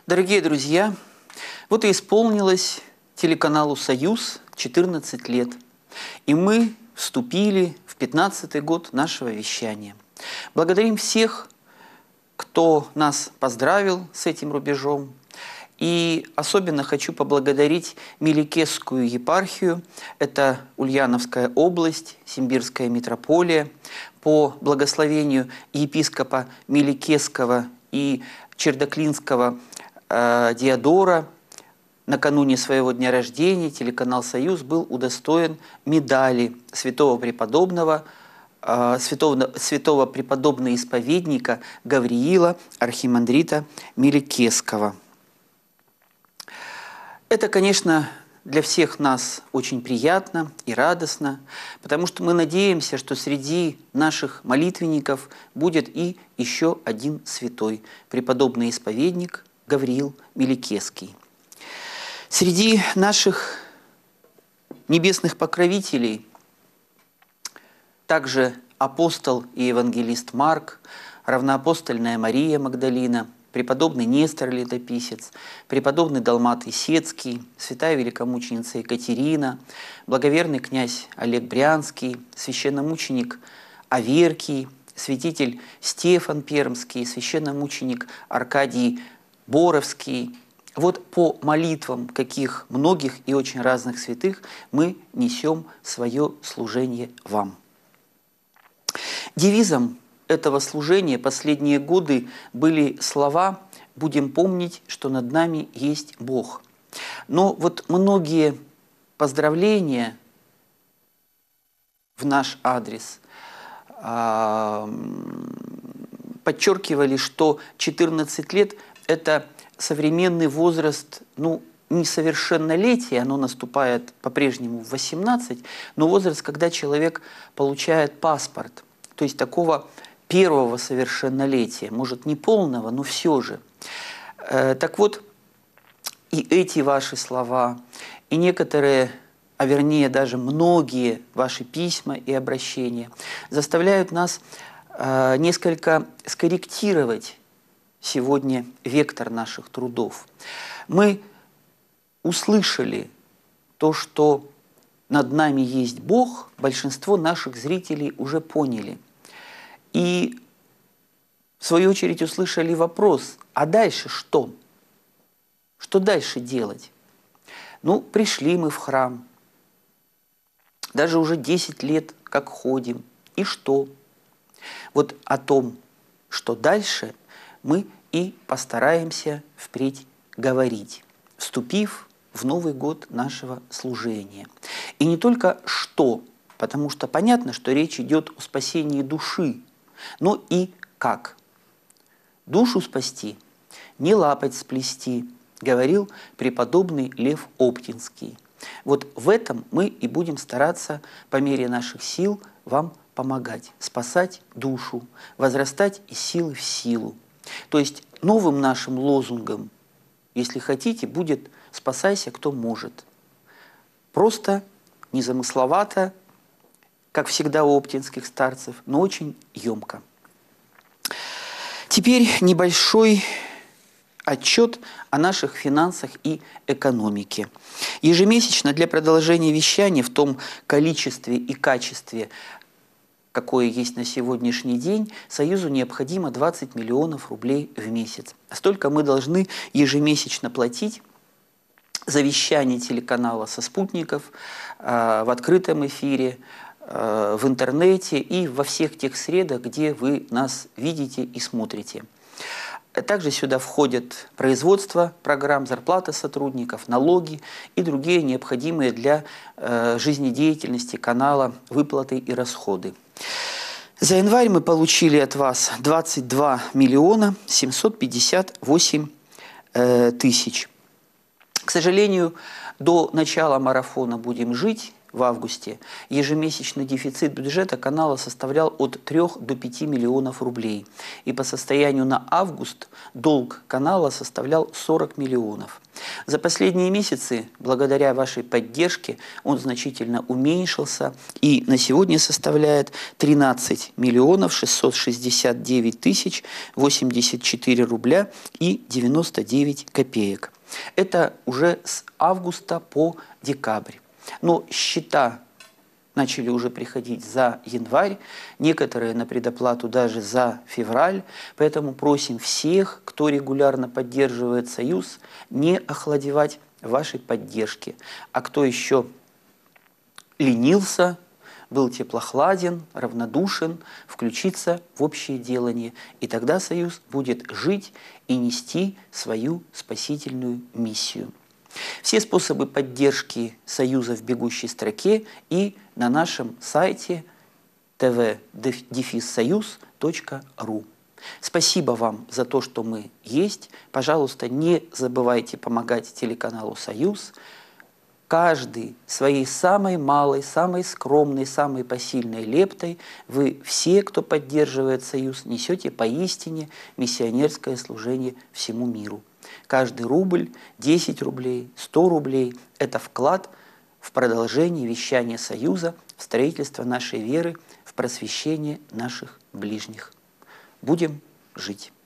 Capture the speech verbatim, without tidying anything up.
Дорогие друзья, вот и исполнилось телеканалу «Союз» четырнадцать лет, и мы вступили в пятнадцатый год нашего вещания. Благодарим всех, кто нас поздравил с этим рубежом, и особенно хочу поблагодарить Меликесскую епархию, это Ульяновская область, Симбирская митрополия, по благословению епископа Меликесского и Чердоклинского э, Диодора. Накануне своего дня рождения телеканал «Союз» был удостоен медали святого преподобного, э, святого, святого преподобного исповедника Гавриила архимандрита Меликесского. Это, конечно, для всех нас очень приятно и радостно, потому что мы надеемся, что среди наших молитвенников будет и еще один святой, преподобный исповедник Гавриил Меликесский. Среди наших небесных покровителей также апостол и евангелист Марк, равноапостольная Мария Магдалина, преподобный Нестор Летописец, преподобный Далмат Исетский, святая великомученица Екатерина, благоверный князь Олег Брянский, священномученик Аверкий, святитель Стефан Пермский, священномученик Аркадий Боровский. Вот по молитвам каких многих и очень разных святых мы несем свое служение вам. Девизом этого служения последние годы были слова «Будем помнить, что над нами есть Бог». Но вот многие поздравления в наш адрес э, подчеркивали, что четырнадцать лет – это современный возраст, ну, несовершеннолетие, оно наступает по-прежнему в восемнадцать, но возраст, когда человек получает паспорт, то есть такого первого совершеннолетия, может, не полного, но все же. Э, так вот, и эти ваши слова, и некоторые, а вернее даже многие ваши письма и обращения заставляют нас э, несколько скорректировать сегодня вектор наших трудов. Мы услышали то, что над нами есть Бог, большинство наших зрителей уже поняли. И в свою очередь услышали вопрос, а дальше что? Что дальше делать? Ну, пришли мы в храм, даже уже десять лет как ходим. И что? Вот о том, что дальше, мы и постараемся впредь говорить, вступив в Новый год нашего служения. И не только что, потому что понятно, что речь идет о спасении души, но и как. Душу спасти, не лапоть сплести, говорил преподобный Лев Оптинский. Вот в этом мы и будем стараться по мере наших сил вам помогать, спасать душу, возрастать из силы в силу. То есть новым нашим лозунгом, если хотите, будет «Спасайся, кто может». Просто, незамысловато, как всегда у оптинских старцев, но очень емко. Теперь небольшой отчет о наших финансах и экономике. Ежемесячно для продолжения вещания в том количестве и качестве, какое есть на сегодняшний день, Союзу необходимо двадцать миллионов рублей в месяц. Столько мы должны ежемесячно платить за вещание телеканала со спутников, в открытом эфире, в интернете и во всех тех средах, где вы нас видите и смотрите. Также сюда входят производство программ, зарплата сотрудников, налоги и другие необходимые для жизнедеятельности канала выплаты и расходы. За январь мы получили от вас двадцать два миллиона семьсот пятьдесят восемь тысяч. К сожалению, до начала марафона «Будем жить» в августе ежемесячный дефицит бюджета канала составлял от трёх до пяти миллионов рублей. И по состоянию на август долг канала составлял сорок миллионов. За последние месяцы, благодаря вашей поддержке, он значительно уменьшился и на сегодня составляет тринадцать миллионов шестьсот шестьдесят девять тысяч восемьдесят четыре рубля и девяносто девять копеек. Это уже с августа по декабрь. Но счета начали уже приходить за январь, некоторые на предоплату даже за февраль. Поэтому просим всех, кто регулярно поддерживает Союз, не охладевать вашей поддержки. А кто еще ленился, был теплохладен, равнодушен, включиться в общее делание. И тогда Союз будет жить и нести свою спасительную миссию. Все способы поддержки Союза в бегущей строке и на нашем сайте тэ вэ дефис союз точка ру. Спасибо вам за то, что мы есть. Пожалуйста, не забывайте помогать телеканалу «Союз». Каждый своей самой малой, самой скромной, самой посильной лептой вы все, кто поддерживает Союз, несете поистине миссионерское служение всему миру. Каждый рубль, десять рублей, сто рублей – это вклад в продолжение вещания Союза, в строительство нашей веры, в просвещение наших ближних. Будем жить.